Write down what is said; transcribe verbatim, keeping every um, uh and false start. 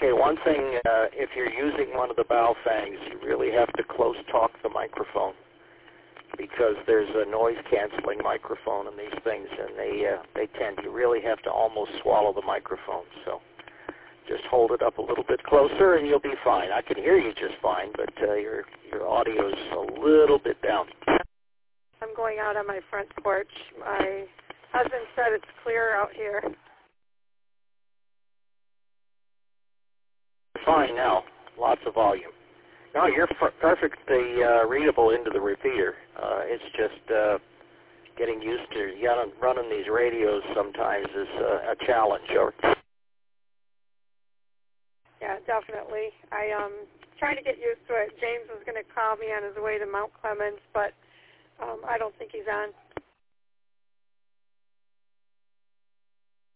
Okay, one thing, uh, if you're using one of the Baofangs, you really have to close talk the microphone because there's a noise-canceling microphone in these things, and they uh, they tend, you really have to almost swallow the microphone. So just hold it up a little bit closer, and you'll be fine. I can hear you just fine, but uh, your your audio's a little bit down. I'm going out on my front porch. My husband said it's clear out here. Fine now. Lots of volume. No, you're f- perfectly uh, readable into the repeater. Uh, it's just uh, getting used to you know, running these radios sometimes is uh, a challenge. Or yeah, definitely. I um trying to get used to it. James was going to call me on his way to Mount Clemens, but um, I don't think he's on.